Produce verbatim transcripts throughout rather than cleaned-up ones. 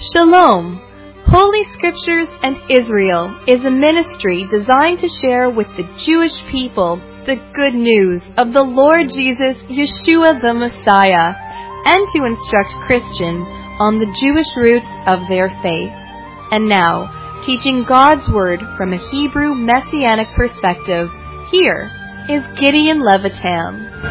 Shalom! Holy Scriptures and Israel is a ministry designed to share with the Jewish people the good news of the Lord Jesus, Yeshua the Messiah, and to instruct Christians on the Jewish roots of their faith. And now, teaching God's Word from a Hebrew Messianic perspective, here is Gideon Levitam.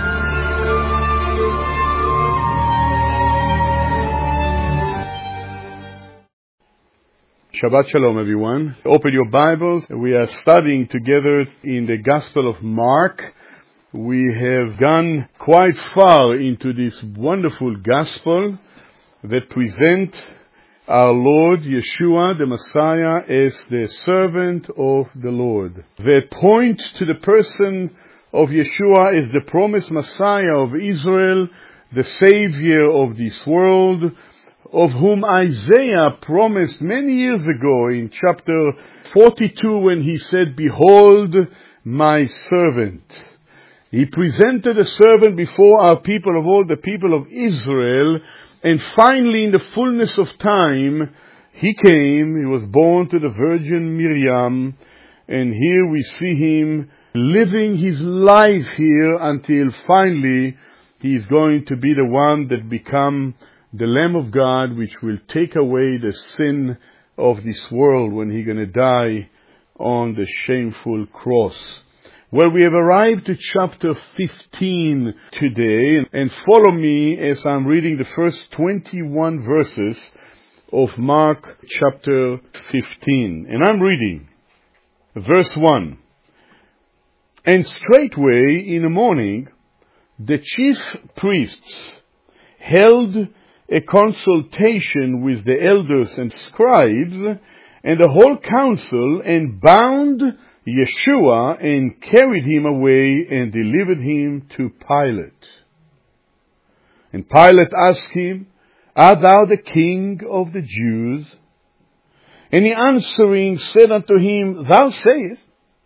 Shabbat Shalom, everyone. Open your Bibles. We are studying together in the Gospel of Mark. We have gone quite far into this wonderful Gospel that presents our Lord Yeshua, the Messiah, as the servant of the Lord. They point to the person of Yeshua as the promised Messiah of Israel, the Savior of this world, of whom Isaiah promised many years ago in chapter forty-two when he said, "Behold my servant." He presented a servant before our people of old, the people of Israel, and finally in the fullness of time, he came, he was born to the Virgin Miriam, and here we see him living his life here until finally he is going to be the one that become the Lamb of God, which will take away the sin of this world when he's going to die on the shameful cross. Well, we have arrived to chapter fifteen today, and follow me as I'm reading the first twenty-one verses of Mark chapter fifteen. And I'm reading verse one. And straightway in the morning, the chief priests held a consultation with the elders and scribes and the whole council, and bound Yeshua and carried him away and delivered him to Pilate. And Pilate asked him, "Art thou the king of the Jews?" And he answering said unto him, "Thou sayest."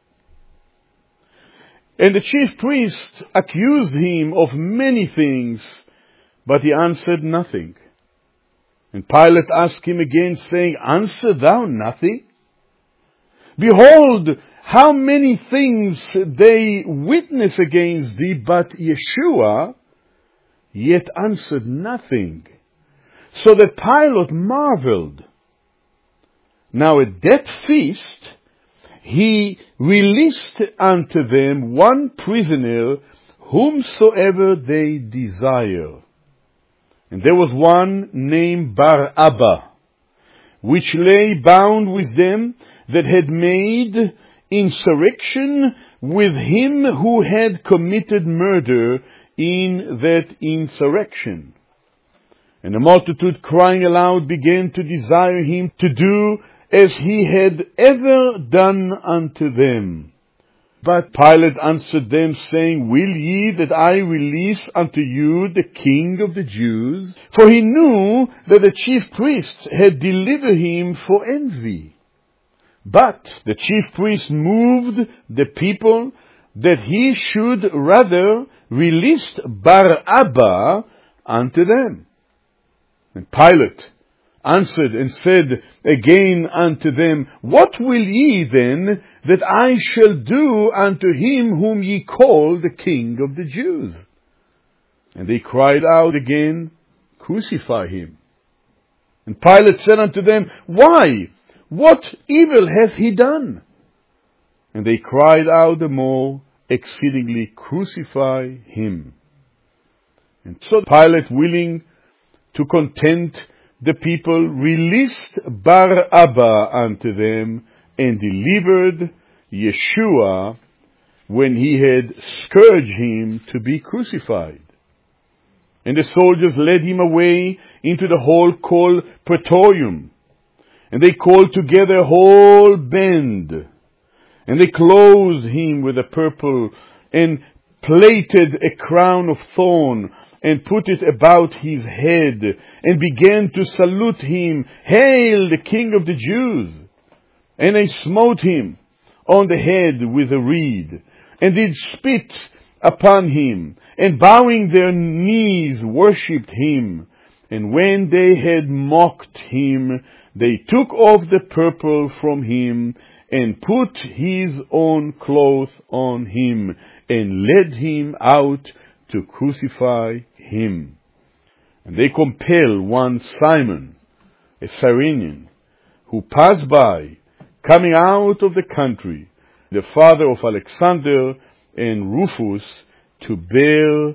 And the chief priests accused him of many things, but he answered nothing. And Pilate asked him again, saying, "Answer thou nothing? Behold, how many things they witness against thee, but Yeshua yet answered nothing." So that Pilate marveled. Now at that feast he released unto them one prisoner, whomsoever they desire. And there was one named Bar-Abba, which lay bound with them that had made insurrection with him who had committed murder in that insurrection. And the multitude crying aloud began to desire him to do as he had ever done unto them. But Pilate answered them, saying, "Will ye that I release unto you the King of the Jews?" For he knew that the chief priests had delivered him for envy. But the chief priests moved the people that he should rather release Bar-Abba unto them. And Pilate answered and said again unto them, "What will ye then that I shall do unto him whom ye call the King of the Jews?" And they cried out again, "Crucify him." And Pilate said unto them, "Why? What evil hath he done?" And they cried out the more exceedingly, "Crucify him." And so Pilate, willing to content the people, released Bar-Abba unto them, and delivered Yeshua when he had scourged him to be crucified. And the soldiers led him away into the hall called Praetorium. And they called together a whole band. And they clothed him with a purple, and plaited a crown of thorn, and put it about his head, and began to salute him, "Hail, the King of the Jews!" And they smote him on the head with a reed, and did spit upon him, and bowing their knees worshipped him. And when they had mocked him, they took off the purple from him, and put his own clothes on him, and led him out to crucify him. And they compel one Simon, a Cyrenian, who passed by, coming out of the country, the father of Alexander and Rufus, to bear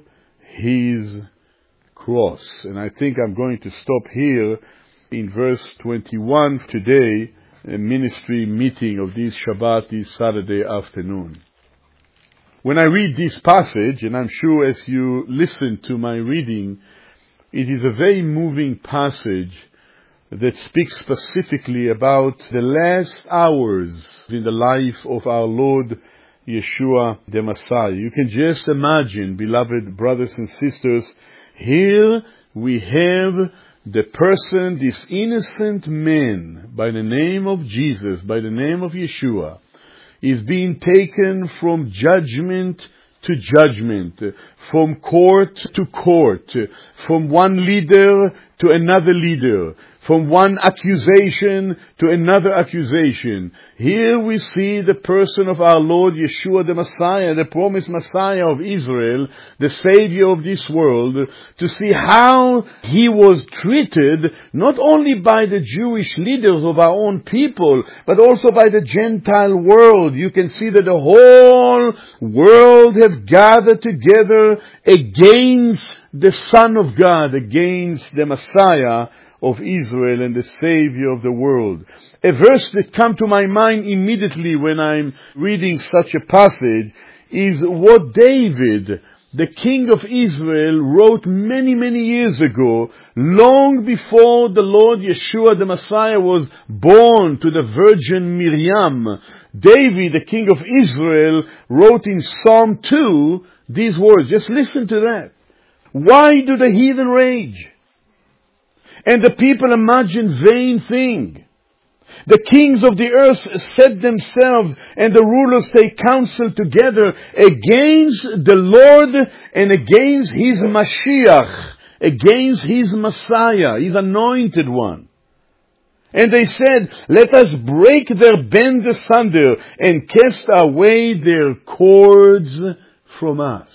his cross. And I think I'm going to stop here in verse twenty-one today, a ministry meeting of this Shabbat, this Saturday afternoon. When I read this passage, and I'm sure as you listen to my reading, it is a very moving passage that speaks specifically about the last hours in the life of our Lord Yeshua the Messiah. You can just imagine, beloved brothers and sisters, here we have the person, this innocent man, by the name of Jesus, by the name of Yeshua, is being taken from judgment to judgment, from court to court, from one leader to another leader, from one accusation to another accusation. Here we see the person of our Lord Yeshua the Messiah, the promised Messiah of Israel, the Savior of this world, to see how he was treated not only by the Jewish leaders of our own people, but also by the Gentile world. You can see that the whole world has gathered together against the Son of God, against the Messiah of Israel and the Savior of the world. A verse that comes to my mind immediately when I'm reading such a passage is what David, the king of Israel, wrote many, many years ago, long before the Lord Yeshua the Messiah was born to the Virgin Miriam. David, the king of Israel, wrote in Psalm two these words. Just listen to that. Why do the heathen rage? And the people imagine vain things. The kings of the earth set themselves, and the rulers take counsel together against the Lord and against his Mashiach, against his Messiah, his anointed one. And they said, let us break their bands asunder and cast away their cords from us.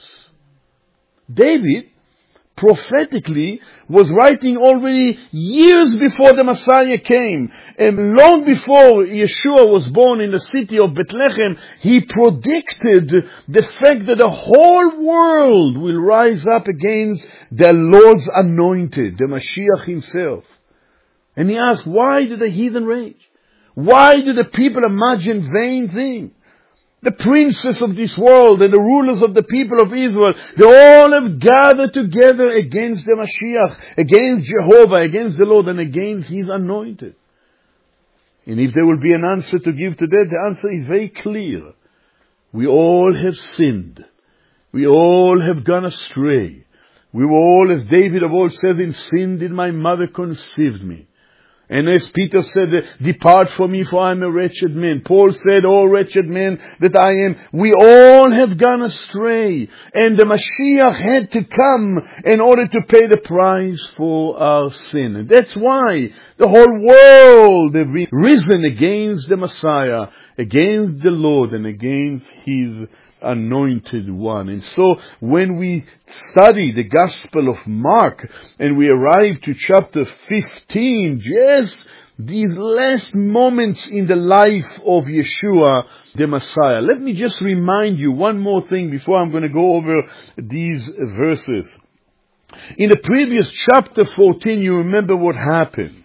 David prophetically was writing already years before the Messiah came. And long before Yeshua was born in the city of Bethlehem, he predicted the fact that the whole world will rise up against the Lord's anointed, the Mashiach himself. And he asked, why do the heathen rage? Why do the people imagine vain things? The princes of this world and the rulers of the people of Israel, they all have gathered together against the Mashiach, against Jehovah, against the Lord, and against his anointed. And if there will be an answer to give to that, the answer is very clear. We all have sinned. We all have gone astray. We were all, as David of old says, in sin did my mother conceived me. And as Peter said, depart from me, for I am a wretched man. Paul said, oh wretched man that I am. We all have gone astray. And the Mashiach had to come in order to pay the price for our sin. And that's why the whole world have risen against the Messiah, against the Lord, and against his anointed one. And so when we study the Gospel of Mark and we arrive to chapter fifteen, just these last moments in the life of Yeshua the Messiah, let me just remind you one more thing before I'm going to go over these verses. In the previous chapter fourteen, you remember what happened.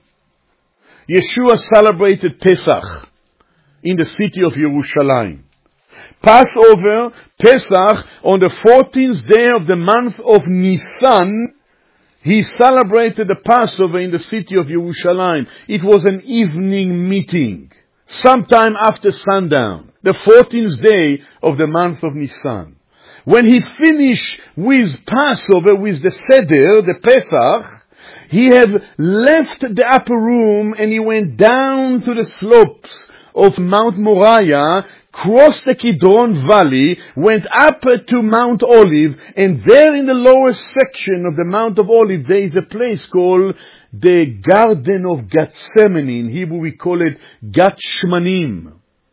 Yeshua celebrated Pesach in the city of Jerusalem. Passover, Pesach, on the fourteenth day of the month of Nisan, he celebrated the Passover in the city of Jerusalem. It was an evening meeting, sometime after sundown, the fourteenth day of the month of Nisan. When he finished with Passover, with the Seder, the Pesach, he had left the upper room and he went down to the slopes of Mount Moriah, crossed the Kidron Valley, went up to Mount Olive, and there in the lower section of the Mount of Olive there is a place called the Garden of Gethsemane. In Hebrew we call it Gat Shmanim.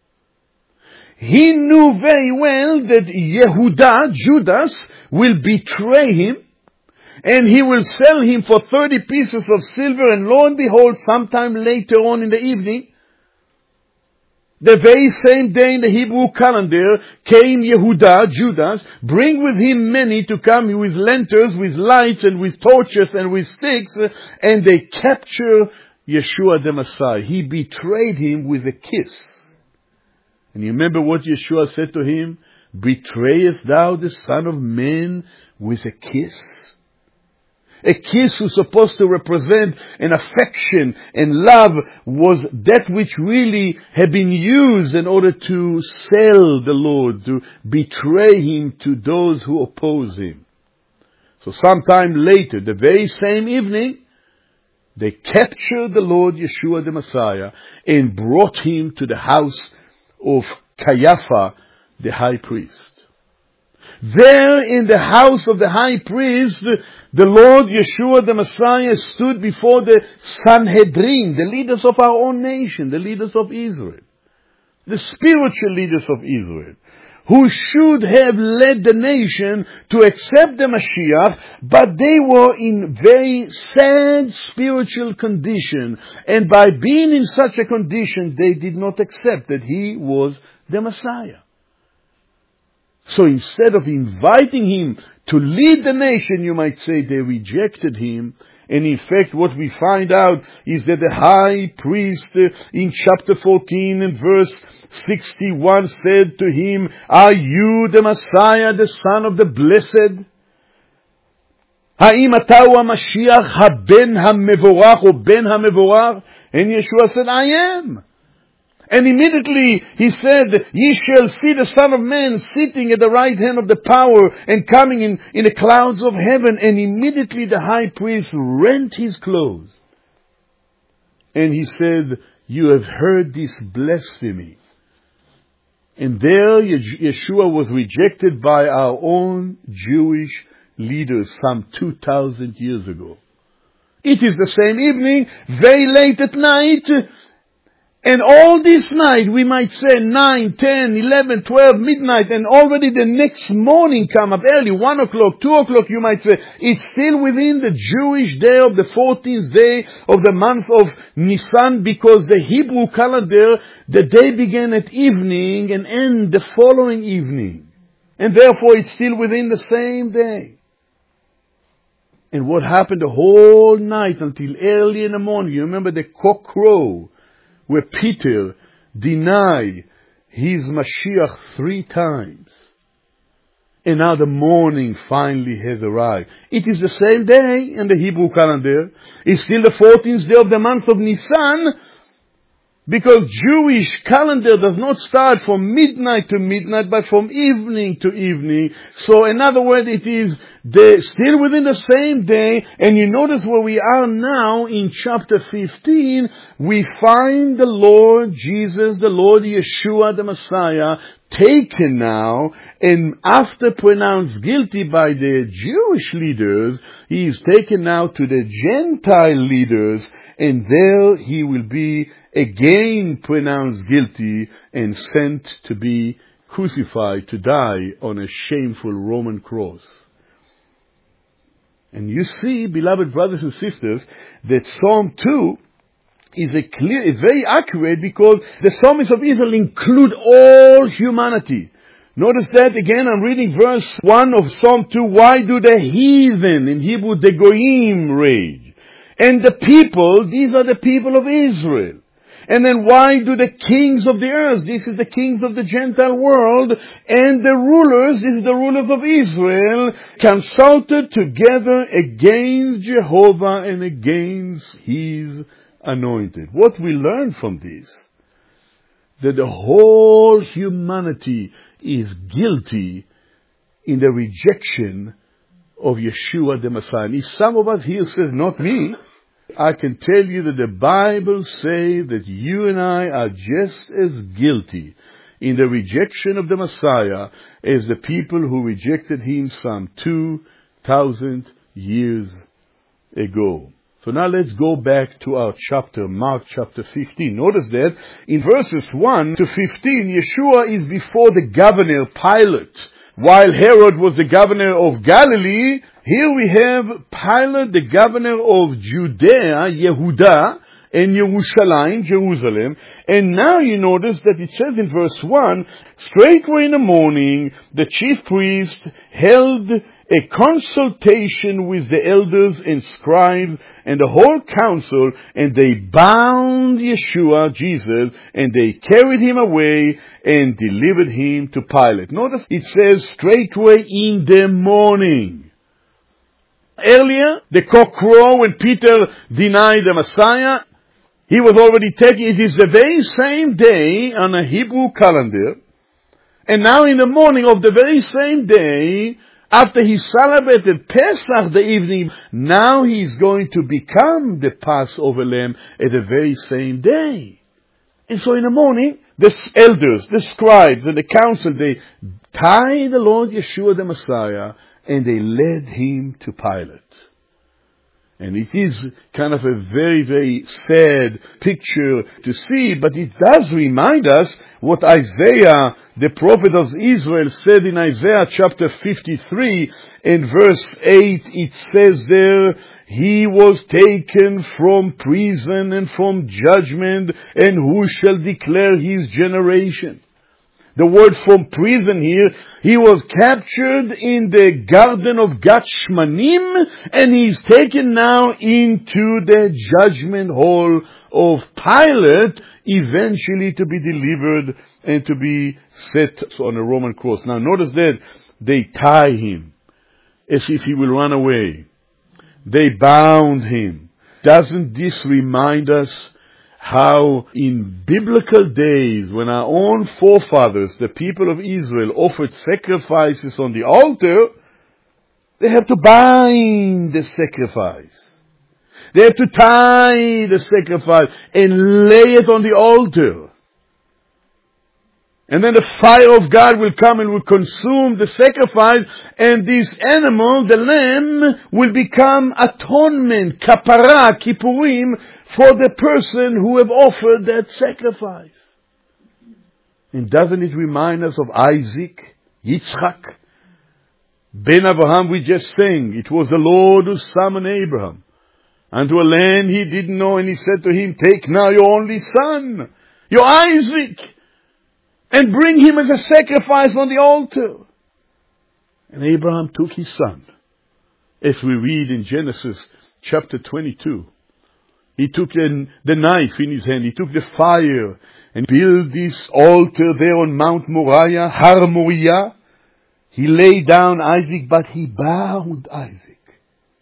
He knew very well that Yehuda, Judas, will betray him, and he will sell him for thirty pieces of silver, and lo and behold, sometime later on in the evening, the very same day in the Hebrew calendar, came Yehuda, Judas, bring with him many to come with lanterns, with lights, and with torches, and with sticks, and they capture Yeshua the Messiah. He betrayed him with a kiss. And you remember what Yeshua said to him? Betrayest thou the Son of Man with a kiss? A kiss was supposed to represent an affection and love, was that which really had been used in order to sell the Lord, to betray him to those who oppose him. So sometime later, the very same evening, they captured the Lord Yeshua the Messiah and brought him to the house of Caiaphas, the high priest. There in the house of the high priest, the Lord Yeshua the Messiah stood before the Sanhedrin, the leaders of our own nation, the leaders of Israel, the spiritual leaders of Israel, who should have led the nation to accept the Mashiach, but they were in very sad spiritual condition, and by being in such a condition, they did not accept that he was the Messiah. So instead of inviting him to lead the nation, you might say, they rejected him. And in fact, what we find out is that the high priest in chapter fourteen and verse sixty-one said to him, are you the Messiah, the Son of the Blessed? Ha'im ata hu HaMashiach, ha-ben ha-mevorach, or ben ha-mevorach? And Yeshua said, I am. And immediately he said, ye shall see the Son of Man sitting at the right hand of the power and coming in, in the clouds of heaven. And immediately the high priest rent his clothes. And he said, you have heard this blasphemy. And there Yeshua was rejected by our own Jewish leaders some two thousand years ago. It is the same evening, very late at night. And all this night, we might say nine, ten, eleven, twelve, midnight, and already the next morning come up early, one o'clock, two o'clock, you might say, it's still within the Jewish day of the fourteenth day of the month of Nisan, because the Hebrew calendar, the day began at evening and end the following evening. And therefore it's still within the same day. And what happened the whole night until early in the morning, you remember the cock crow, where Peter denied his Mashiach three times. And now the morning finally has arrived. It is the same day in the Hebrew calendar. It's still the fourteenth day of the month of Nisan, because Jewish calendar does not start from midnight to midnight, but from evening to evening. So in other words, it is the, still within the same day. And you notice where we are now in chapter fifteen, we find the Lord Jesus, the Lord Yeshua, the Messiah, taken now, and after pronounced guilty by the Jewish leaders, he is taken now to the Gentile leaders, and there he will be again pronounced guilty and sent to be crucified, to die on a shameful Roman cross. And you see, beloved brothers and sisters, that Psalm two is a clear, very accurate, because the psalmists of Israel include all humanity. Notice that again, I'm reading verse one of Psalm two. Why do the heathen, in Hebrew the goyim, rage? And the people, these are the people of Israel. And then why do the kings of the earth, this is the kings of the Gentile world, and the rulers, this is the rulers of Israel, consulted together against Jehovah and against his anointed? What we learn from this, that the whole humanity is guilty in the rejection of Yeshua the Messiah. And if some of us here says, not me, I can tell you that the Bible says that you and I are just as guilty in the rejection of the Messiah as the people who rejected him some two thousand years ago. So now let's go back to our chapter, Mark chapter fifteen. Notice that in verses one to fifteen, Yeshua is before the governor Pilate. While Herod was the governor of Galilee, here we have Pilate, the governor of Judea, Yehuda, and Jerusalem, Jerusalem. And now you notice that it says in verse one, straightway in the morning, the chief priest held a consultation with the elders and scribes and the whole council, and they bound Yeshua, Jesus, and they carried him away and delivered him to Pilate. Notice it says straightway in the morning. Earlier, the cock crowed when Peter denied the Messiah. He was already taken. It is the very same day on a Hebrew calendar. And now in the morning of the very same day, after he celebrated Pesach the evening, now he's going to become the Passover lamb at the very same day. And so in the morning, the elders, the scribes, and the council, they tied the Lord Yeshua the Messiah, and they led him to Pilate. And it is kind of a very, very sad picture to see, but it does remind us what Isaiah, the prophet of Israel, said in Isaiah chapter fifty-three, in verse eight, it says there, he was taken from prison and from judgment, and who shall declare his generation? The word from prison here, he was captured in the garden of Gethsemane, and he's taken now into the judgment hall of Pilate, eventually to be delivered and to be set on a Roman cross. Now notice that they tie him as if he will run away. They bound him. Doesn't this remind us how in biblical days, when our own forefathers, the people of Israel, offered sacrifices on the altar, they had to bind the sacrifice. They had to tie the sacrifice and lay it on the altar. And then the fire of God will come and will consume the sacrifice, and this animal, the lamb, will become atonement, kapara, kippurim, for the person who have offered that sacrifice. And doesn't it remind us of Isaac, Yitzchak, Ben Abraham? We just sang, it was the Lord who summoned Abraham unto a land he didn't know, and he said to him, take now your only son, your Isaac, and bring him as a sacrifice on the altar. And Abraham took his son. As we read in Genesis chapter twenty-two. He took the, the knife in his hand. He took the fire and built this altar there on Mount Moriah, Har Moriah. He laid down Isaac, but he bound Isaac.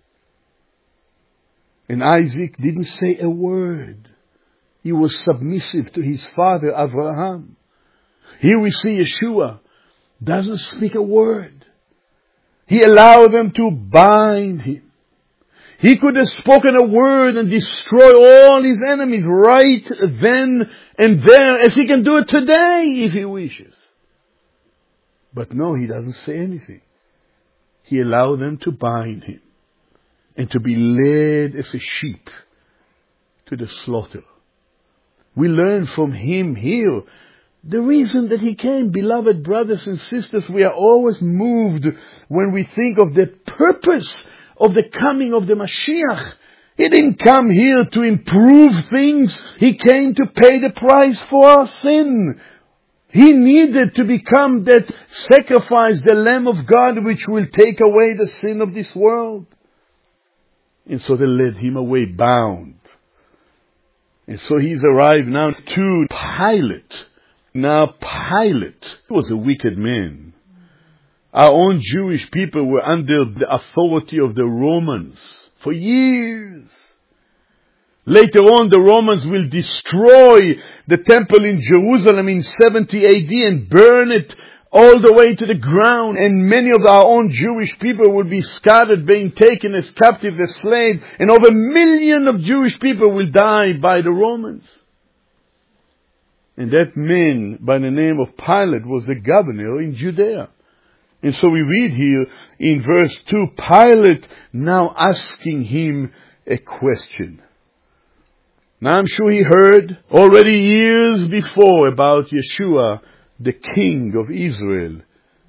And Isaac didn't say a word. He was submissive to his father, Abraham. Here we see Yeshua doesn't speak a word. He allowed them to bind him. He could have spoken a word and destroy all his enemies right then and there, as he can do it today if he wishes. But no, he doesn't say anything. He allowed them to bind him and to be led as a sheep to the slaughter. We learn from him here the reason that he came. Beloved brothers and sisters, we are always moved when we think of the purpose of the coming of the Mashiach. He didn't come here to improve things. He came to pay the price for our sin. He needed to become that sacrifice, the Lamb of God, which will take away the sin of this world. And so they led him away bound. And so he's arrived now to Pilate. Now Pilate was a wicked man. Our own Jewish people were under the authority of the Romans for years. Later on, the Romans will destroy the temple in Jerusalem in seventy A D and burn it all the way to the ground. And many of our own Jewish people will be scattered, being taken as captives, as slaves. And over a million of Jewish people will die by the Romans. And that man by the name of Pilate was the governor in Judea. And so we read here in verse two, Pilate now asking him a question. Now I'm sure he heard already years before about Yeshua, the King of Israel.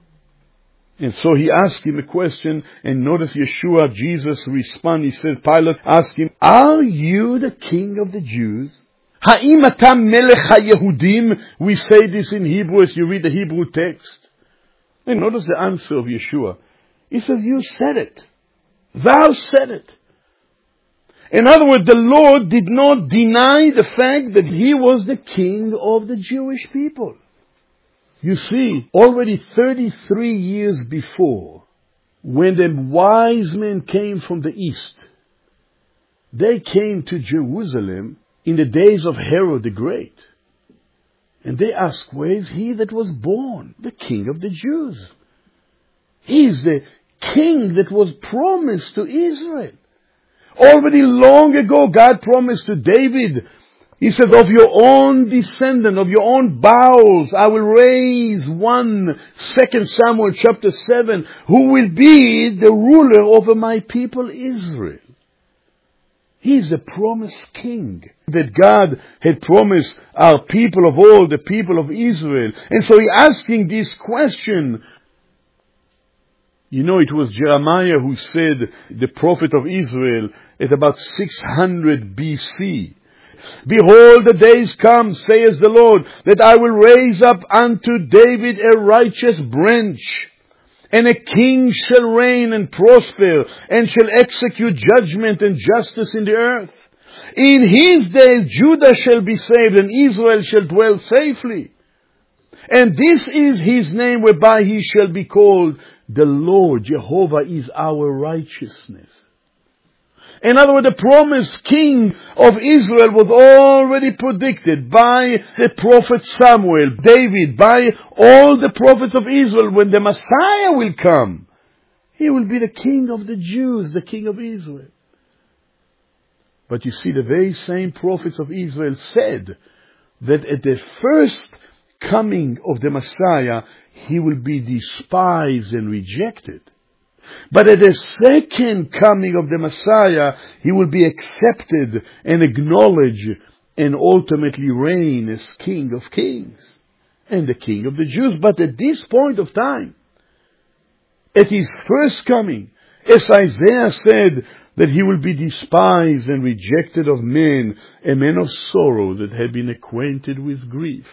And so he asked him a question, and notice Yeshua, Jesus, respond. He said, Pilate asked him, are you the King of the Jews? Ha'im atam melech haYehudim? We say this in Hebrew as you read the Hebrew text. And notice the answer of Yeshua. He says, you said it. Thou said it. In other words, the Lord did not deny the fact that he was the King of the Jewish people. You see, already thirty-three years before, when the wise men came from the east, they came to Jerusalem in the days of Herod the Great. And they asked, where is he that was born, the King of the Jews? He is the King that was promised to Israel. Already long ago, God promised to David, he said, of your own descendant, of your own bowels, I will raise one, Second Samuel chapter seven, who will be the ruler over my people Israel. He is the promised king that God had promised our people of old, the people of Israel. And so he asking this question. You know, it was Jeremiah who said, the prophet of Israel, at about six hundred B C, behold, the days come, says the Lord, that I will raise up unto David a righteous branch, and a king shall reign and prosper, and shall execute judgment and justice in the earth. In his days Judah shall be saved, and Israel shall dwell safely. And this is his name whereby he shall be called, the Lord Jehovah is our righteousness. In other words, the promised king of Israel was already predicted by the prophet Samuel, David, by all the prophets of Israel. When the Messiah will come, he will be the king of the Jews, the king of Israel. But you see, the very same prophets of Israel said that at the first coming of the Messiah, he will be despised and rejected. But at the second coming of the Messiah, he will be accepted and acknowledged and ultimately reign as King of Kings and the King of the Jews. But at this point of time, at his first coming, as Isaiah said, that he will be despised and rejected of men, a man of sorrow that had been acquainted with grief.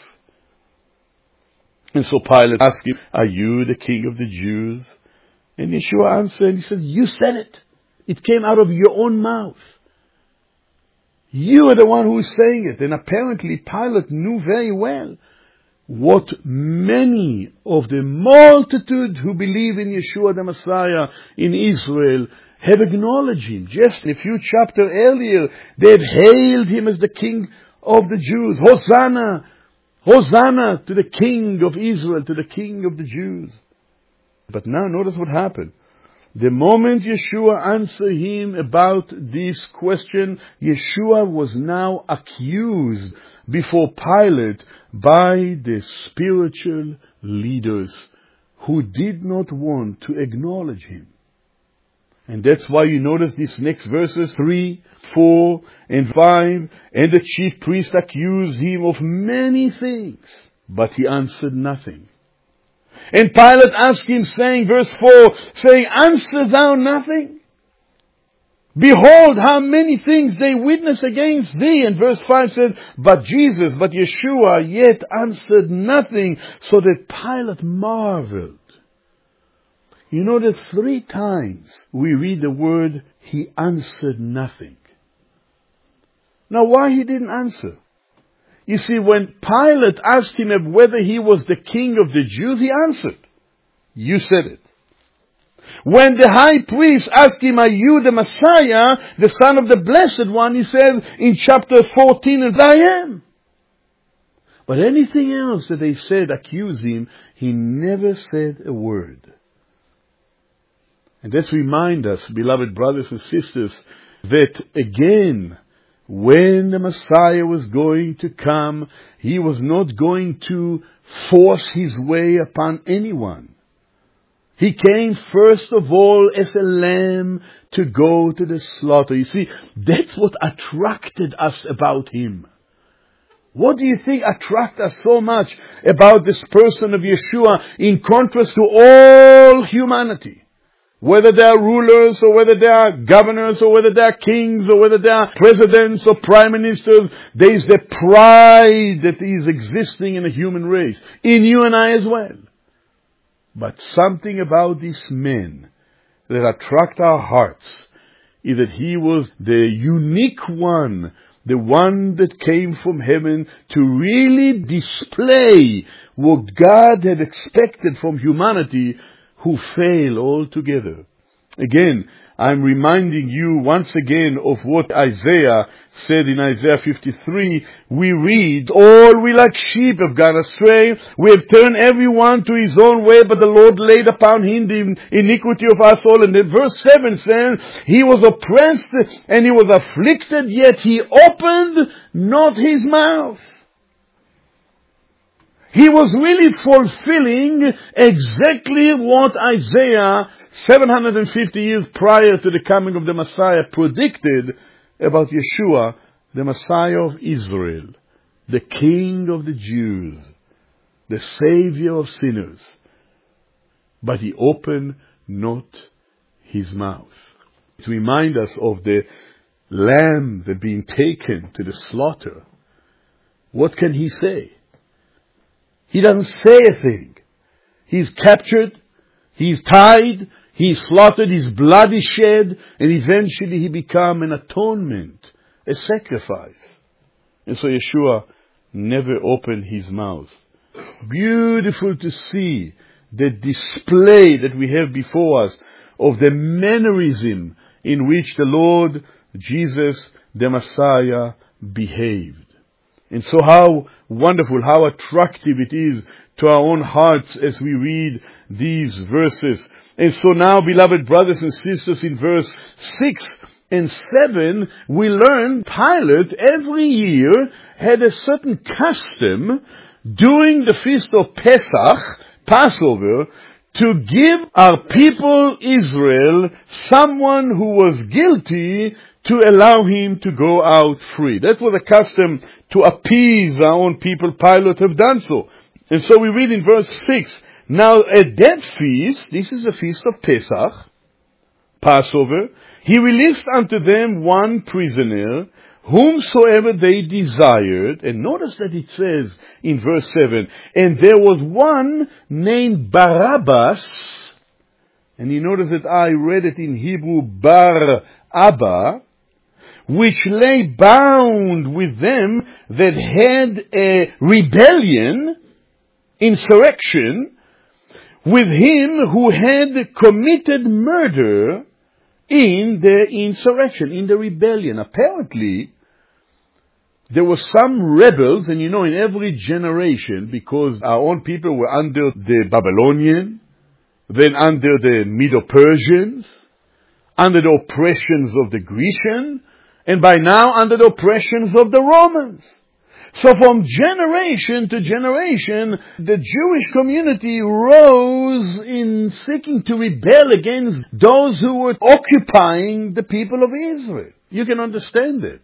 And so Pilate asked him, are you the King of the Jews? And Yeshua answered, and he said, you said it. It came out of your own mouth. You are the one who is saying it. And apparently Pilate knew very well what many of the multitude who believe in Yeshua the Messiah in Israel have acknowledged him. Just a few chapters earlier, they have hailed him as the King of the Jews. Hosanna! Hosanna to the King of Israel, to the King of the Jews. But now notice what happened. The moment Yeshua answered him about this question, Yeshua was now accused before Pilate by the spiritual leaders who did not want to acknowledge him. And that's why you notice these next verses, three, four, and five. And the chief priest accused him of many things, but he answered nothing. And Pilate asked him, saying, verse four, saying, answer thou nothing? Behold, how many things they witness against thee. And verse five said, but Jesus, but Yeshua yet answered nothing, so that Pilate marveled. You know that three times we read the word, he answered nothing. Now why he didn't answer? You see, when Pilate asked him whether he was the king of the Jews, he answered, you said it. When the high priest asked him, are you the Messiah, the Son of the Blessed One, he said in chapter fourteen, and I am. But anything else that they said, accused him, he never said a word. And let's remind us, beloved brothers and sisters, that again, when the Messiah was going to come, he was not going to force his way upon anyone. He came first of all as a lamb to go to the slaughter. You see, that's what attracted us about him. What do you think attracted us so much about this person of Yeshua in contrast to all humanity? Whether they are rulers, or whether they are governors, or whether they are kings, or whether they are presidents or prime ministers, there is the pride that is existing in the human race, in you and I as well. But something about this man that attract our hearts is that he was the unique one, the one that came from heaven to really display what God had expected from humanity, who fail altogether. Again, I'm reminding you once again of what Isaiah said in Isaiah fifty-three. We read, all we like sheep have gone astray. We have turned everyone to his own way, but the Lord laid upon him the iniquity of us all. And then verse seven says, he was oppressed and he was afflicted, yet he opened not his mouth. He was really fulfilling exactly what Isaiah, seven hundred fifty years prior to the coming of the Messiah, predicted about Yeshua, the Messiah of Israel, the King of the Jews, the Savior of sinners. But he opened not his mouth. To remind us of the lamb that being taken to the slaughter. What can he say? He doesn't say a thing. He's captured, he's tied, he's slaughtered, his blood is shed, and eventually he becomes an atonement, a sacrifice. And so Yeshua never opened his mouth. Beautiful to see the display that we have before us of the mannerism in which the Lord Jesus, the Messiah, behaved. And so how wonderful, how attractive it is to our own hearts as we read these verses. And so now, beloved brothers and sisters, in verse six and seven, we learn Pilate every year had a certain custom during the feast of Pesach, Passover, to give our people Israel someone who was guilty to allow him to go out free. That was a custom to appease our own people. Pilate have done so. And so we read in verse six, now at that feast, this is the feast of Pesach, Passover, he released unto them one prisoner, whomsoever they desired. And notice that it says in verse seven, and there was one named Barabbas, and you notice that I read it in Hebrew, Bar Abba, which lay bound with them that had a rebellion, insurrection, with him who had committed murder in the insurrection, in the rebellion. Apparently, there were some rebels, and you know, in every generation, because our own people were under the Babylonian, then under the Medo-Persians, under the oppressions of the Grecian, and by now under the oppressions of the Romans. So from generation to generation, the Jewish community rose in seeking to rebel against those who were occupying the people of Israel. You can understand it.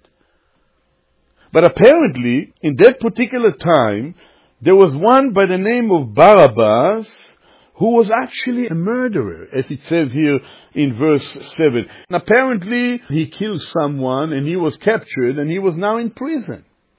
But apparently, in that particular time, there was one by the name of Barabbas, who was actually a murderer, as it says here in verse seven. And apparently, he killed someone, and he was captured, and he was now in prison.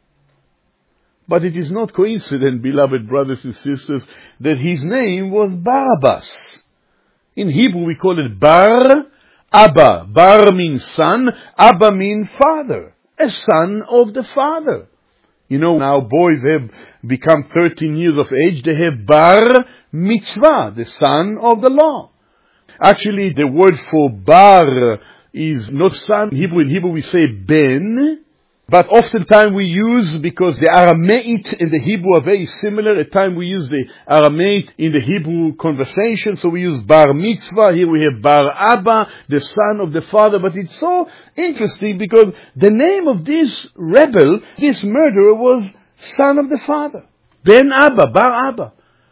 But it is not coincident, beloved brothers and sisters, that his name was Barabbas. In Hebrew, we call it Bar Abba. Bar means son, Abba means father. A son of the father. You know, now boys have become thirteen years of age, they have Bar Mitzvah, the son of the law. Actually, the word for Bar is not son. In Hebrew, in Hebrew we say Ben, But oftentimes we use, because the Aramaic and the Hebrew are very similar, at times we use the Aramaic in the Hebrew conversation, so we use Bar Mitzvah, here we have Bar Abba, the son of the father, but it's so interesting because the name of this rebel, this murderer, was son of the father. Ben Abba, Bar Abba.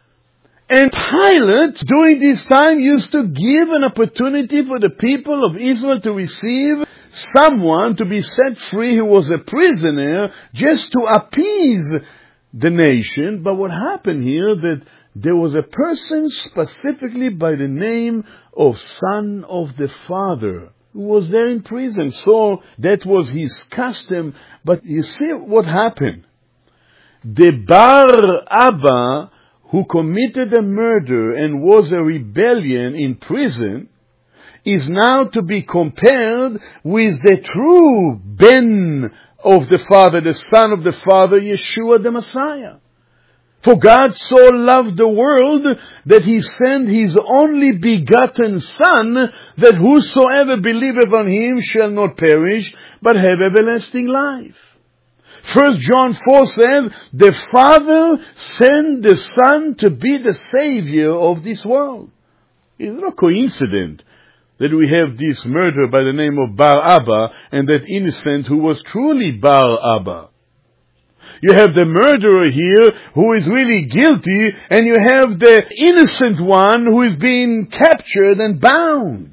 And Pilate, during this time, used to give an opportunity for the people of Israel to receive someone to be set free who was a prisoner, just to appease the nation. But what happened here, that there was a person specifically by the name of Son of the Father who was there in prison. So that was his custom. But you see what happened. The Bar Abba, who committed a murder and was a rebellion in prison, is now to be compared with the true Ben of the Father, the Son of the Father, Yeshua the Messiah. For God so loved the world that He sent His only begotten Son, that whosoever believeth on Him shall not perish, but have everlasting life. First John four says, the Father sent the Son to be the Savior of this world. It's not coincident that we have this murder by the name of Bar Abba and that innocent who was truly Bar Abba. You have the murderer here who is really guilty, and you have the innocent one who is being captured and bound.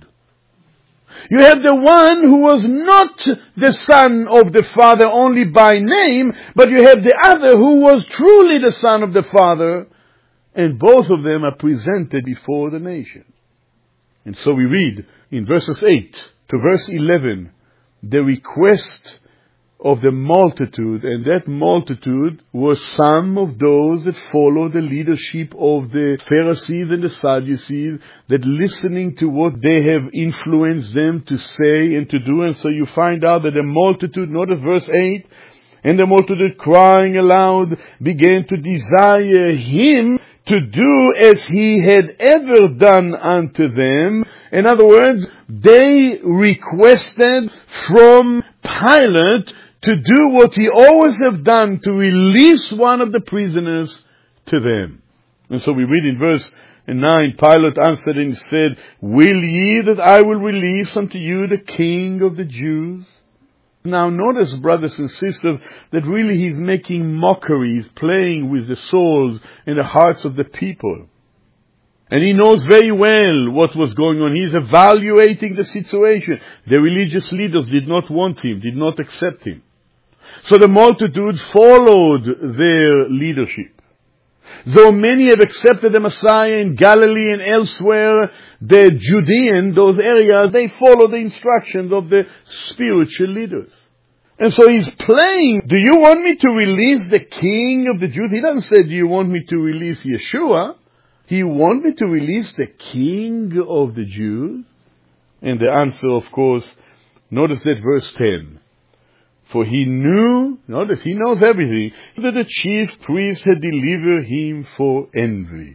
You have the one who was not the son of the Father only by name, but you have the other who was truly the son of the Father, and both of them are presented before the nation. And so we read in verses eight to verse eleven, the request of the multitude, and that multitude were some of those that follow the leadership of the Pharisees and the Sadducees, that listening to what they have influenced them to say and to do. And so you find out that the multitude, notice verse eight, and the multitude crying aloud began to desire Him to do as He had ever done unto them. In other words, they requested from Pilate to do what he always have done, to release one of the prisoners to them. And so we read in verse nine, Pilate answered and said, will ye that I will release unto you the King of the Jews? Now notice, brothers and sisters, that really he's making mockeries, playing with the souls and the hearts of the people. And he knows very well what was going on. He's evaluating the situation. The religious leaders did not want him, did not accept him. So the multitude followed their leadership. Though many have accepted the Messiah in Galilee and elsewhere, the Judean, those areas, they follow the instructions of the spiritual leaders. And so he's playing, do you want me to release the King of the Jews? He doesn't say, do you want me to release Yeshua? He wants me to release the King of the Jews? And the answer, of course, notice that verse ten. For he knew, notice, he knows everything, that the chief priest had delivered him for envy.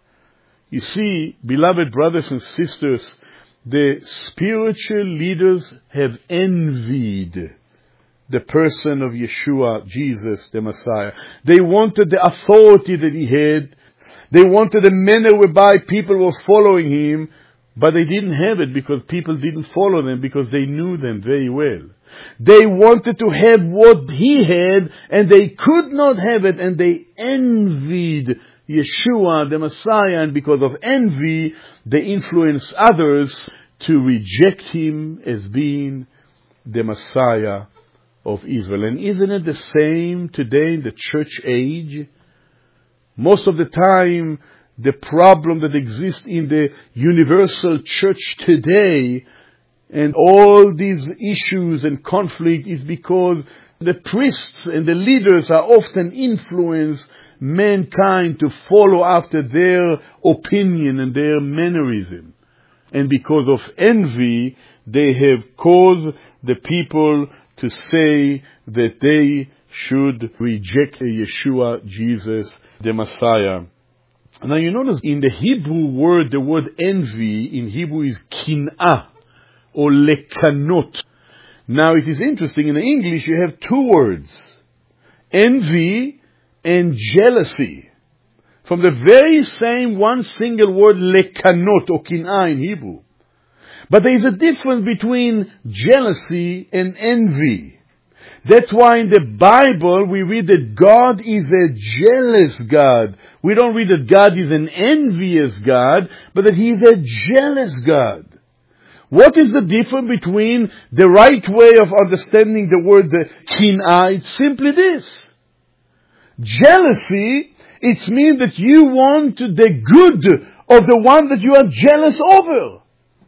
You see, beloved brothers and sisters, the spiritual leaders have envied the person of Yeshua, Jesus, the Messiah. They wanted the authority that he had. They wanted the manner whereby people were following him, but they didn't have it because people didn't follow them because they knew them very well. They wanted to have what he had, and they could not have it, and they envied Yeshua, the Messiah, and because of envy, they influenced others to reject him as being the Messiah of Israel. And isn't it the same today in the church age? Most of the time, the problem that exists in the universal church today and all these issues and conflict is because the priests and the leaders are often influenced mankind to follow after their opinion and their mannerism. And because of envy, they have caused the people to say that they should reject Yeshua, Jesus, the Messiah. Now you notice in the Hebrew word, the word envy in Hebrew is kin'ah or lekanot. Now it is interesting, in the English you have two words, envy and jealousy. From the very same one single word, lekanot or kin'ah in Hebrew. But there is a difference between jealousy and envy. That's why in the Bible we read that God is a jealous God. We don't read that God is an envious God, but that He is a jealous God. What is the difference between the right way of understanding the word kin'ah? It's simply this. Jealousy, it means that you want the good of the one that you are jealous over.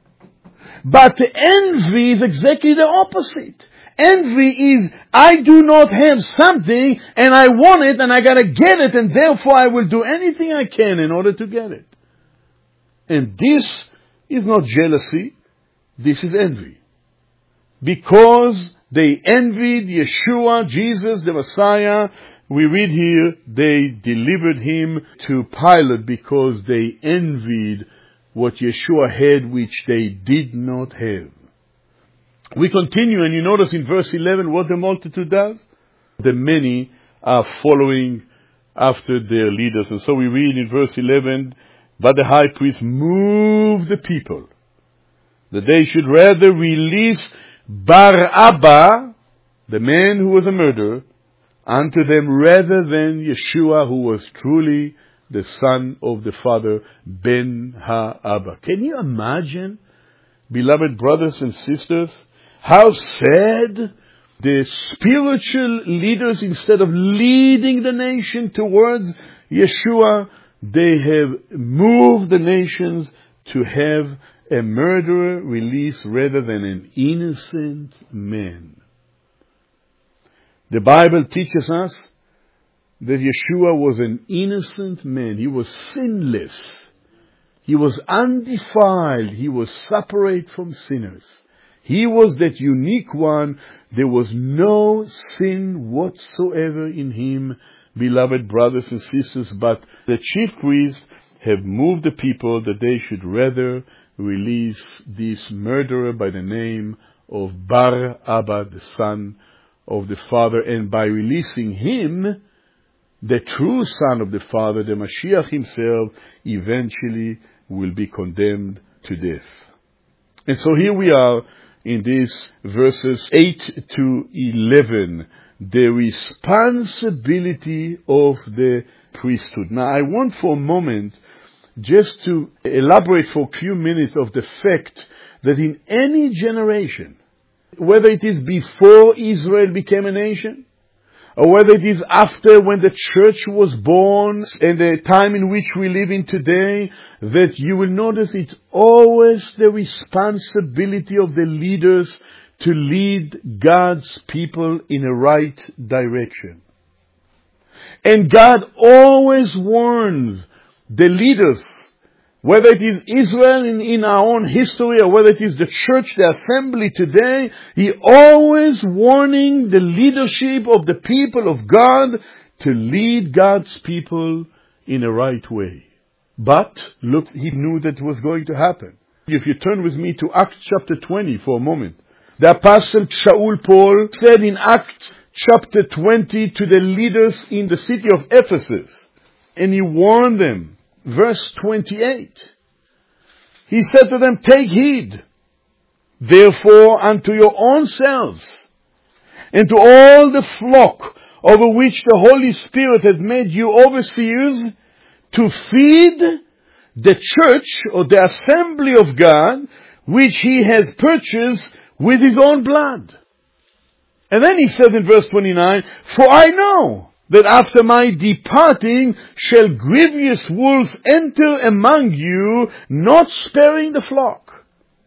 But envy is exactly the opposite. Envy is, I do not have something and I want it and I gotta get it and therefore I will do anything I can in order to get it. And this is not jealousy, this is envy. Because they envied Yeshua, Jesus, the Messiah, we read here, they delivered Him to Pilate because they envied what Yeshua had which they did not have. We continue, and you notice in verse eleven what the multitude does. The many are following after their leaders. And so we read in verse eleven, but the high priest moved the people that they should rather release Bar-Abba, the man who was a murderer, unto them rather than Yeshua, who was truly the son of the Father, Ben Ha-Abba. Can you imagine, beloved brothers and sisters, how sad the spiritual leaders, instead of leading the nation towards Yeshua, they have moved the nations to have a murderer released rather than an innocent man. The Bible teaches us that Yeshua was an innocent man. He was sinless. He was undefiled. He was separate from sinners. He was that unique one. There was no sin whatsoever in Him, beloved brothers and sisters. But the chief priests have moved the people that they should rather release this murderer by the name of Bar-Abba, the son of the Father. And by releasing him, the true Son of the Father, the Mashiach Himself, eventually will be condemned to death. And so here we are in these verses eight to eleven, the responsibility of the priesthood. Now I want for a moment just to elaborate for a few minutes of the fact that in any generation, whether it is before Israel became a nation, or whether it is after when the church was born and the time in which we live in today, that you will notice it's always the responsibility of the leaders to lead God's people in a right direction. And God always warns the leaders, whether it is Israel in, in our own history or whether it is the church, the assembly today, He always warning the leadership of the people of God to lead God's people in a right way. But, look, He knew that was going to happen. If you turn with me to Acts chapter twenty for a moment, the apostle Shaul Paul said in Acts chapter twenty to the leaders in the city of Ephesus, and he warned them, verse twenty-eight, he said to them, take heed, therefore, unto your own selves, and to all the flock over which the Holy Spirit has made you overseers, to feed the church or the assembly of God, which He has purchased with His own blood. And then he says in verse twenty-nine, for I know that after my departing shall grievous wolves enter among you, not sparing the flock.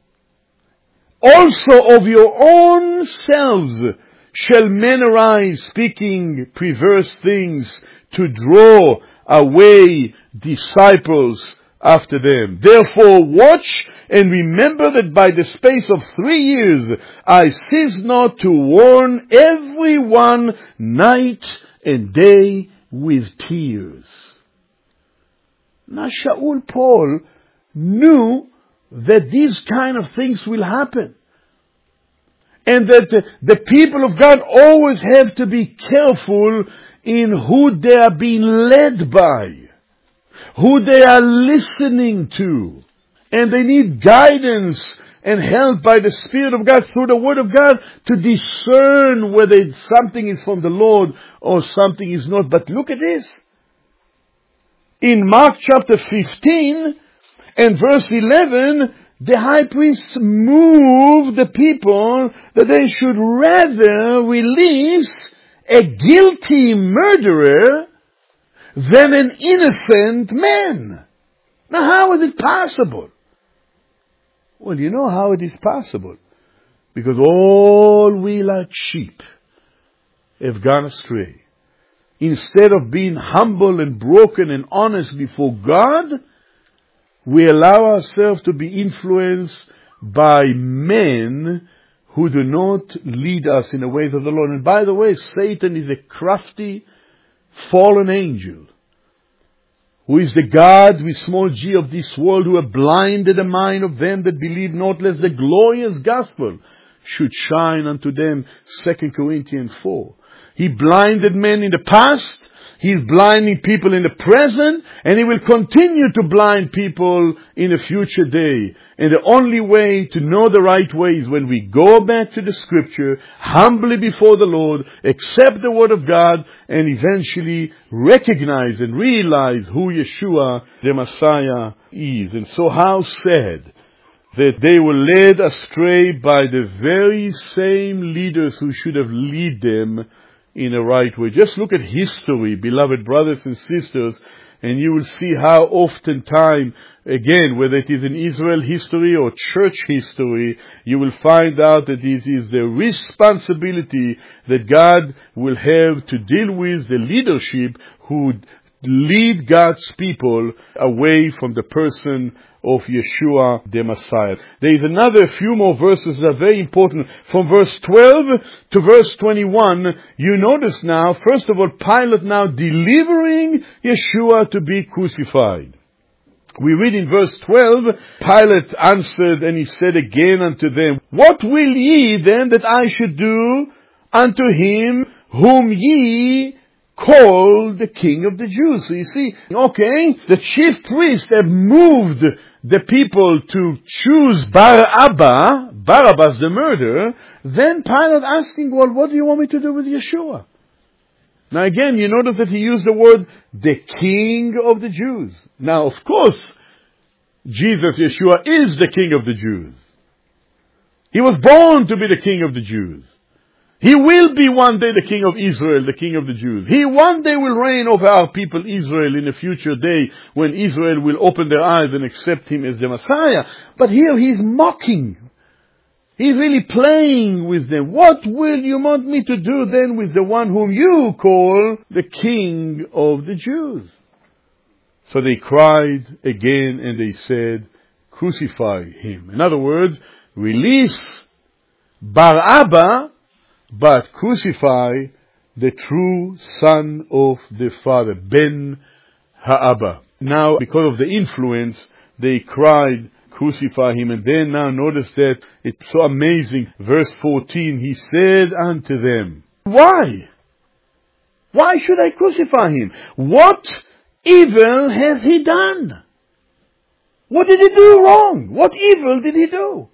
Also of your own selves shall men arise, speaking perverse things, to draw away disciples after them. Therefore watch and remember that by the space of three years I cease not to warn everyone night and day with tears. Now Shaul Paul knew that these kind of things will happen. And that uh, the people of God always have to be careful in who they are being led by, who they are listening to. And they need guidance and help by the Spirit of God through the Word of God to discern whether something is from the Lord or something is not. But look at this. In Mark chapter fifteen and verse eleven, the high priest moved the people that they should rather release a guilty murderer than an innocent man. Now how is it possible? Well, you know how it is possible. Because all we like sheep have gone astray. Instead of being humble and broken and honest before God, we allow ourselves to be influenced by men who do not lead us in the ways of the Lord. And by the way, Satan is a crafty, fallen angel, who is the God with small g of this world, who have blinded the mind of them that believe not, lest the glorious gospel should shine unto them. Second Corinthians four. He blinded men in the past, he is blinding people in the present, and he will continue to blind people in the future day. And the only way to know the right way is when we go back to the Scripture, humbly before the Lord, accept the Word of God, and eventually recognize and realize who Yeshua, the Messiah, is. And so how sad that they were led astray by the very same leaders who should have led them in a right way. Just look at history, beloved brothers and sisters, and you will see how oftentimes, again, whether it is in Israel history or church history, you will find out that it is the responsibility that God will have to deal with the leadership who lead God's people away from the person of Yeshua the Messiah. There is another few more verses that are very important. From verse twelve to verse twenty-one, you notice now, first of all, Pilate now delivering Yeshua to be crucified. We read in verse twelve, Pilate answered, and he said again unto them, What will ye then that I should do unto him whom ye called the King of the Jews? So you see, okay, the chief priests have moved the people to choose Bar-Abba, Barabbas the murderer. Then Pilate asking, well, what do you want me to do with Yeshua? Now again, you notice that he used the word, the King of the Jews. Now of course, Jesus, Yeshua, is the King of the Jews. He was born to be the King of the Jews. He will be one day the King of Israel, the King of the Jews. He one day will reign over our people Israel in a future day when Israel will open their eyes and accept him as the Messiah. But here he's mocking. He's really playing with them. What will you want me to do then with the one whom you call the King of the Jews? So they cried again and they said, crucify him. In other words, release Bar-Abba, but crucify the true Son of the Father, Ben Ha'abba. Now, because of the influence, they cried, crucify him. And then now notice that it's so amazing. Verse fourteen, he said unto them, Why? Why should I crucify him? What evil has he done? What did he do wrong? What evil did he do?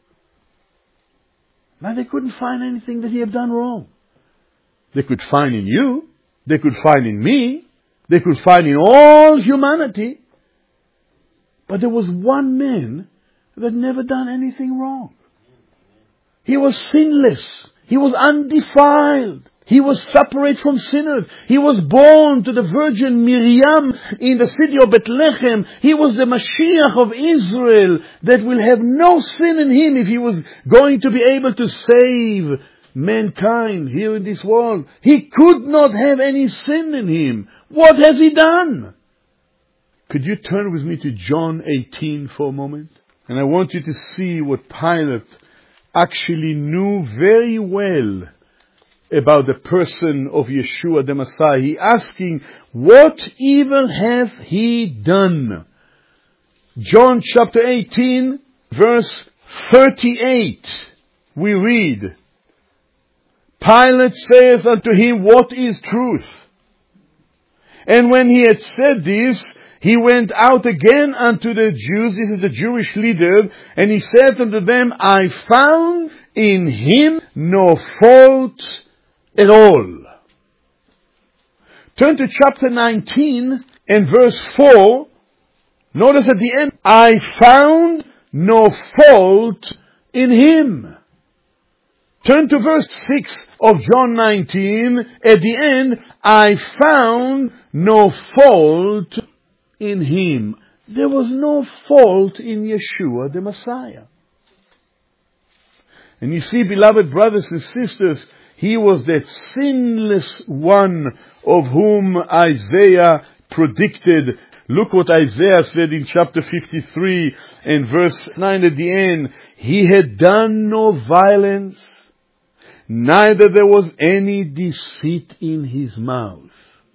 Now they couldn't find anything that he had done wrong. They could find in you. They could find in me. They could find in all humanity. But there was one man that never done anything wrong. He was sinless. He was undefiled. He was separate from sinners. He was born to the Virgin Miriam in the city of Bethlehem. He was the Mashiach of Israel that will have no sin in him if he was going to be able to save mankind here in this world. He could not have any sin in him. What has he done? Could you turn with me to John eighteen for a moment? And I want you to see what Pilate actually knew very well about the person of Yeshua the Messiah. He asking, what evil hath he done? John chapter eighteen, verse thirty-eight, we read, Pilate saith unto him, What is truth? And when he had said this, he went out again unto the Jews, this is the Jewish leader, and he said unto them, I found in him no fault at all. Turn to chapter nineteen and verse four. Notice at the end, I found no fault in him. Turn to verse six of John nineteen. At the end, I found no fault in him. There was no fault in Yeshua the Messiah. And you see, beloved brothers and sisters, he was that sinless one of whom Isaiah predicted. Look what Isaiah said in chapter fifty-three and verse nine at the end. He had done no violence, neither there was any deceit in his mouth.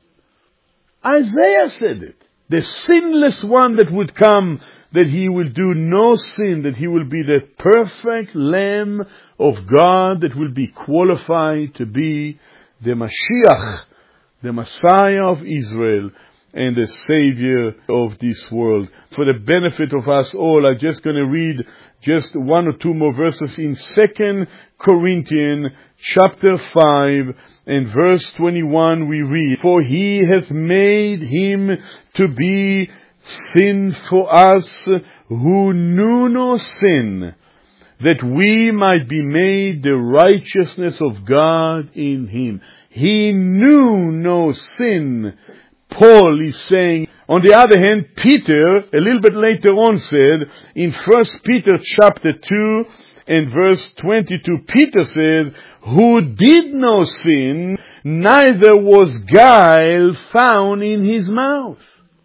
Isaiah said it. The sinless one that would come, that he will do no sin, that he will be the perfect Lamb of God that will be qualified to be the Mashiach, the Messiah of Israel, and the Savior of this world. For the benefit of us all, I'm just going to read just one or two more verses in Second Corinthians chapter five and verse twenty-one we read, For he hath made him to be sin for us who knew no sin, that we might be made the righteousness of God in him. He knew no sin. Paul is saying, on the other hand, Peter, a little bit later on said, in First Peter chapter two and verse twenty-two, Peter said, who did no sin, neither was guile found in his mouth.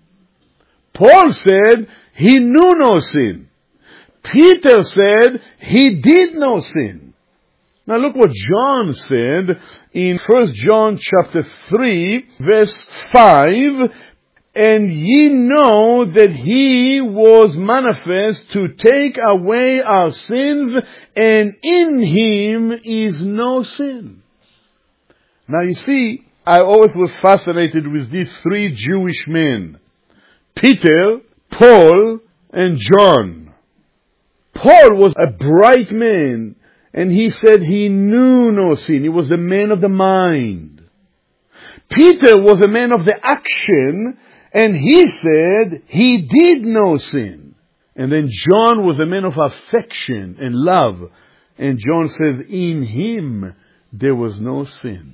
Paul said, he knew no sin. Peter said, he did no sin. Now look what John said in First John chapter three, verse five, and ye know that he was manifest to take away our sins, and in him is no sin. Now you see, I always was fascinated with these three Jewish men, Peter, Paul, and John. Paul was a bright man, and he said he knew no sin. He was a man of the mind. Peter was a man of the action, and he said he did no sin. And then John was a man of affection and love, and John says in him there was no sin.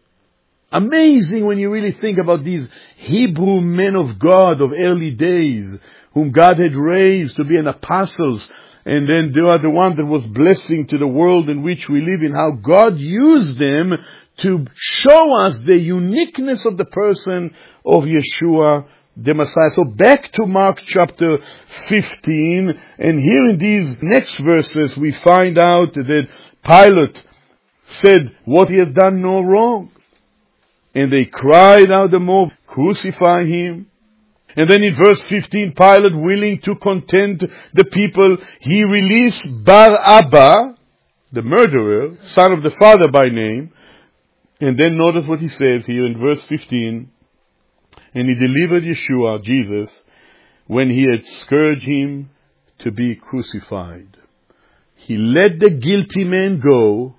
Amazing when you really think about these Hebrew men of God of early days, whom God had raised to be an apostles, and then they are the one that was blessing to the world in which we live in, how God used them to show us the uniqueness of the person of Yeshua the Messiah. So back to Mark chapter fifteen, and here in these next verses we find out that Pilate said what he had done no wrong. And they cried out the more, crucify him. And then in verse fifteen, Pilate, willing to content the people, he released Bar-Abba, the murderer, son of the father by name. And then notice what he says here in verse fifteen. And he delivered Yeshua, Jesus, when he had scourged him to be crucified. He let the guilty man go,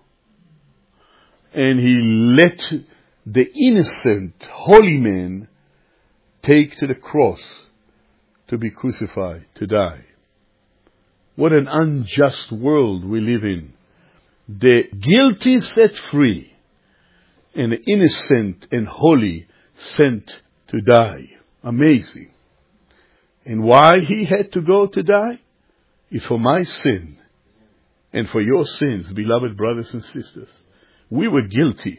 and he let the innocent, holy man take to the cross to be crucified, to die. What an unjust world we live in. The guilty set free, and the innocent and holy sent to die. Amazing. And why he had to go to die? Is for my sin and for your sins, beloved brothers and sisters. We were guilty.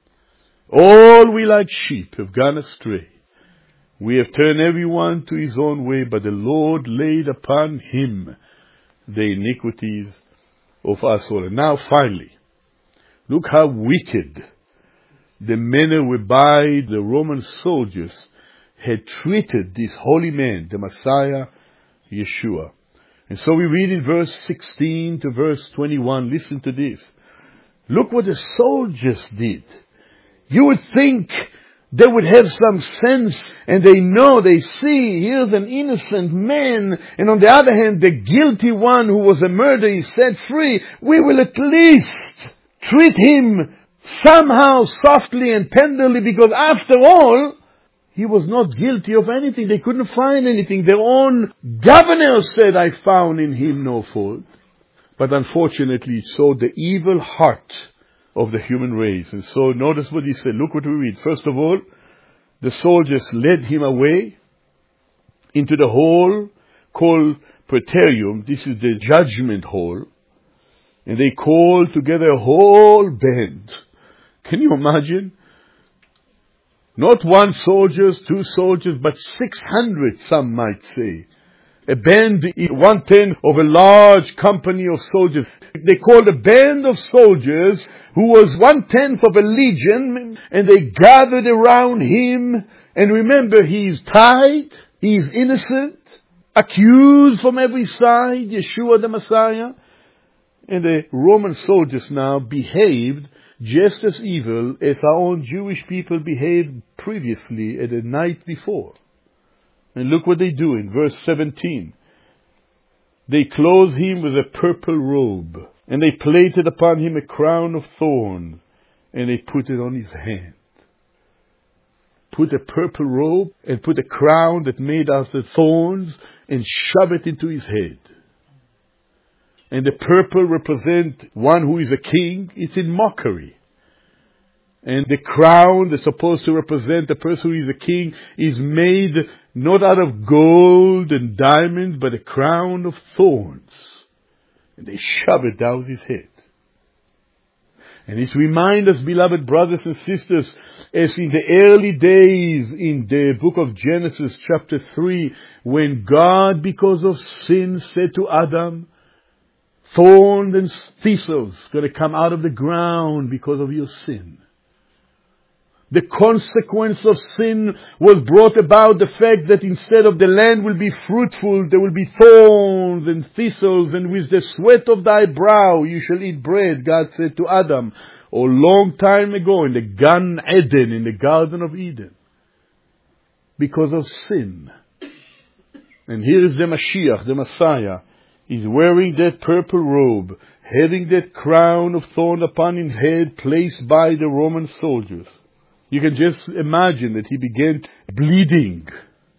All we like sheep have gone astray. We have turned everyone to his own way, but the Lord laid upon him the iniquities of us all. And now finally, look how wicked the manner whereby the Roman soldiers had treated this holy man, the Messiah, Yeshua. And so we read in verse sixteen to verse twenty-one, listen to this. Look what the soldiers did. You would think they would have some sense, and they know, they see, here's an innocent man, and on the other hand, the guilty one who was a murderer is set free. We will at least treat him somehow softly and tenderly, because after all, he was not guilty of anything. They couldn't find anything. Their own governor said, I found in him no fault. But unfortunately, it showed the evil heart of the human race. And so notice what he said. Look what we read. First of all, the soldiers led him away into the hall called Praetorium. This is the judgment hall. And they called together a whole band. Can you imagine? Not one soldier, two soldiers, but six hundred, some might say. A band, one-tenth of a large company of soldiers. They called a band of soldiers who was one-tenth of a legion, and they gathered around him. And remember, he is tied, he is innocent, accused from every side, Yeshua the Messiah. And the Roman soldiers now behaved just as evil as our own Jewish people behaved previously at the night before. And look what they do in verse seventeen. They clothed him with a purple robe, and they plaited upon him a crown of thorns, and they put it on his hand. Put a purple robe and put a crown that made out of thorns and shove it into his head. And the purple represents one who is a king. It's in mockery. And the crown that's supposed to represent the person who is a king is made not out of gold and diamonds, but a crown of thorns. And they shove it down his head. And it reminds us, beloved brothers and sisters, as in the early days in the book of Genesis chapter three, when God, because of sin, said to Adam, thorns and thistles going to come out of the ground because of your sin. The consequence of sin was brought about the fact that instead of the land will be fruitful, there will be thorns and thistles, and with the sweat of thy brow you shall eat bread, God said to Adam, a long time ago in the Gan Eden, in the Garden of Eden, because of sin. And here is the Mashiach, the Messiah. He's wearing that purple robe, having that crown of thorn upon his head placed by the Roman soldiers. You can just imagine that he began bleeding.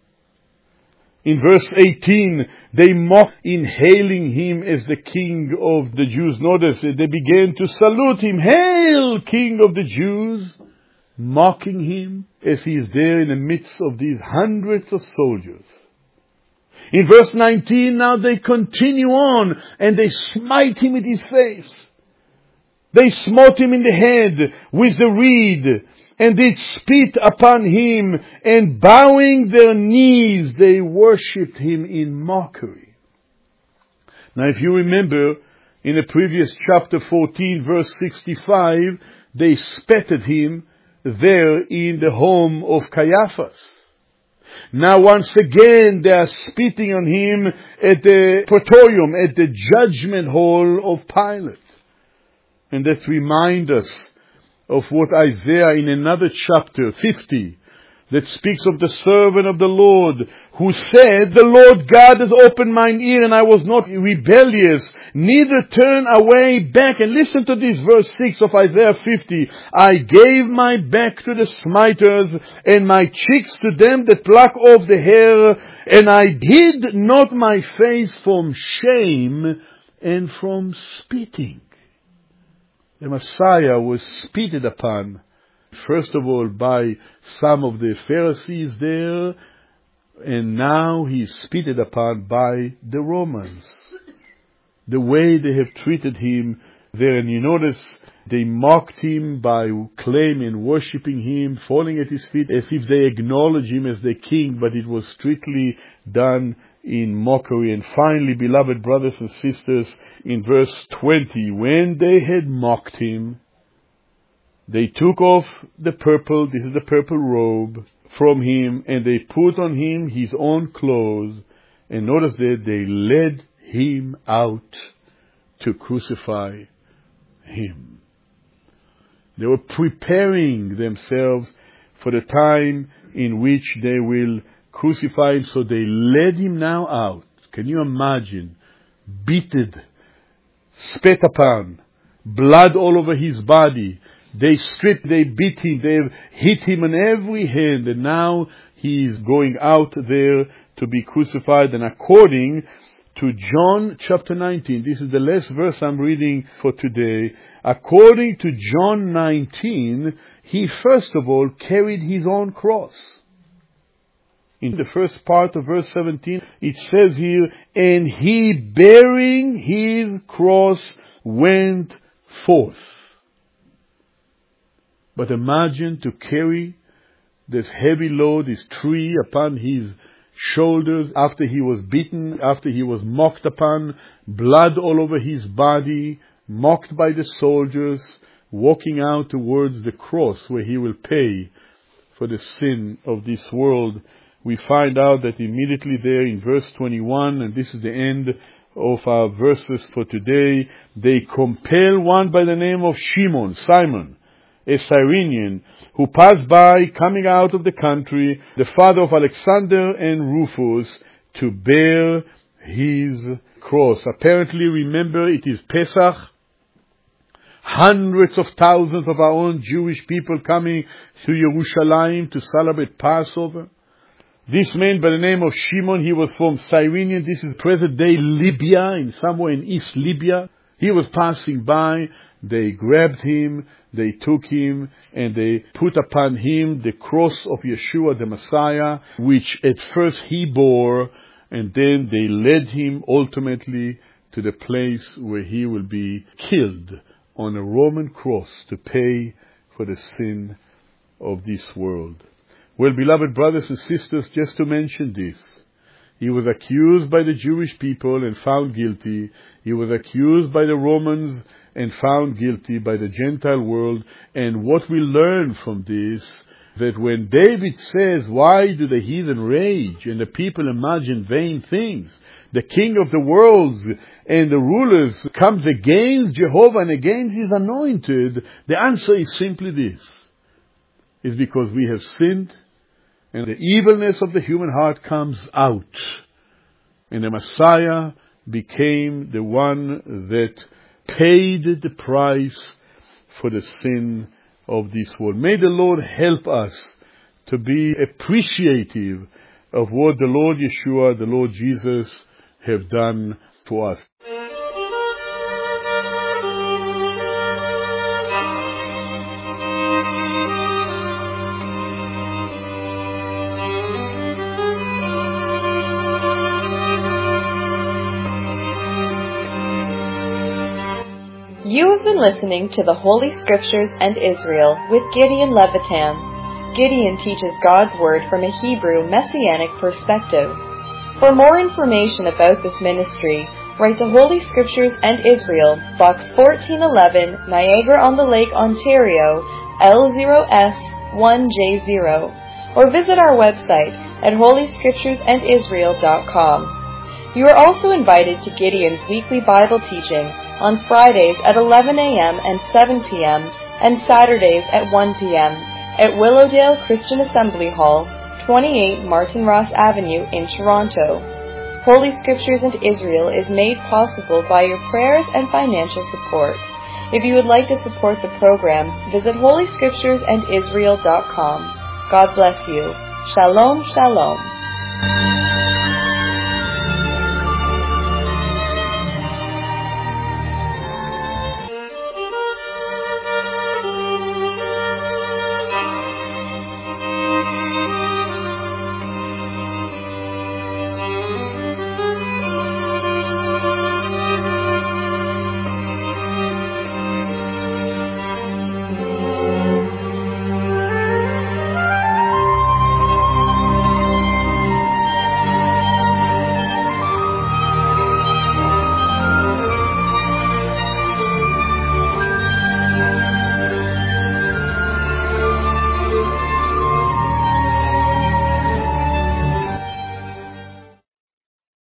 In verse eighteen, they mocked in hailing him as the King of the Jews. Notice they began to salute him. Hail, King of the Jews! Mocking him as he is there in the midst of these hundreds of soldiers. In verse nineteen, now they continue on and they smite him with his face. They smote him in the head with the reed, and did spit upon him, and bowing their knees, they worshipped him in mockery. Now if you remember, in the previous chapter fourteen, verse sixty-five, they spat at him there in the home of Caiaphas. Now once again they are spitting on him at the Praetorium, at the judgment hall of Pilate. And that reminds us of what Isaiah in another chapter, fifty, that speaks of the servant of the Lord, who said, the Lord God has opened mine ear, and I was not rebellious, neither turn away back. And listen to this, verse six of Isaiah fifty. I gave my back to the smiters, and my cheeks to them that pluck off the hair, and I hid not my face from shame and from spitting. The Messiah was spitted upon, first of all, by some of the Pharisees there, and now he's spitted upon by the Romans. The way they have treated him there, and you notice they mocked him by claiming and worshipping him, falling at his feet as if they acknowledge him as their king, but it was strictly done in mockery. And finally, beloved brothers and sisters, in verse twenty, when they had mocked him, they took off the purple, this is the purple robe, from him, and they put on him his own clothes, and notice that they led him out to crucify him. They were preparing themselves for the time in which they will crucify him. So they led him now out. Can you imagine? Beaten, spat upon, blood all over his body. They stripped, they beat him, they hit him on every hand, and now he is going out there to be crucified. And according to John chapter nineteen, this is the last verse I'm reading for today. According to John nineteen, he first of all carried his own cross. In the first part of verse seventeen, it says here, and he bearing his cross went forth. But imagine to carry this heavy load, this tree upon his shoulders after he was beaten, after he was mocked upon, blood all over his body, mocked by the soldiers, walking out towards the cross where he will pay for the sin of this world. We find out that immediately there in verse twenty-one, and this is the end of our verses for today, they compel one by the name of Shimon, Simon, a Cyrenian, who passed by coming out of the country, the father of Alexander and Rufus, to bear his cross. Apparently, remember, it is Pesach. Hundreds of thousands of our own Jewish people coming to Jerusalem to celebrate Passover. This man by the name of Shimon, he was from Cyrene. This is present-day Libya, in somewhere in East Libya. He was passing by. They grabbed him, they took him, and they put upon him the cross of Yeshua the Messiah, which at first he bore, and then they led him ultimately to the place where he will be killed on a Roman cross to pay for the sin of this world. Well, beloved brothers and sisters, just to mention this, he was accused by the Jewish people and found guilty. He was accused by the Romans and found guilty by the Gentile world. And what we learn from this, that when David says, why do the heathen rage and the people imagine vain things? The king of the world and the rulers comes against Jehovah and against his anointed. The answer is simply this. It's because we have sinned, and the evilness of the human heart comes out. And the Messiah became the one that paid the price for the sin of this world. May the Lord help us to be appreciative of what the Lord Yeshua, the Lord Jesus, have done for us. You have been listening to the Holy Scriptures and Israel with Gideon Levitan. Gideon teaches God's Word from a Hebrew Messianic perspective. For more information about this ministry, write to Holy Scriptures and Israel, Box fourteen eleven, Niagara-on-the-Lake, Ontario, L zero S one J zero, or visit our website at holy scriptures and israel dot com. You are also invited to Gideon's weekly Bible teaching on Fridays at eleven a.m. and seven p.m. and Saturdays at one p.m. at Willowdale Christian Assembly Hall, twenty-eight Martin Ross Avenue in Toronto. Holy Scriptures and Israel is made possible by your prayers and financial support. If you would like to support the program, visit holy scriptures and israel dot com. God bless you. Shalom, shalom.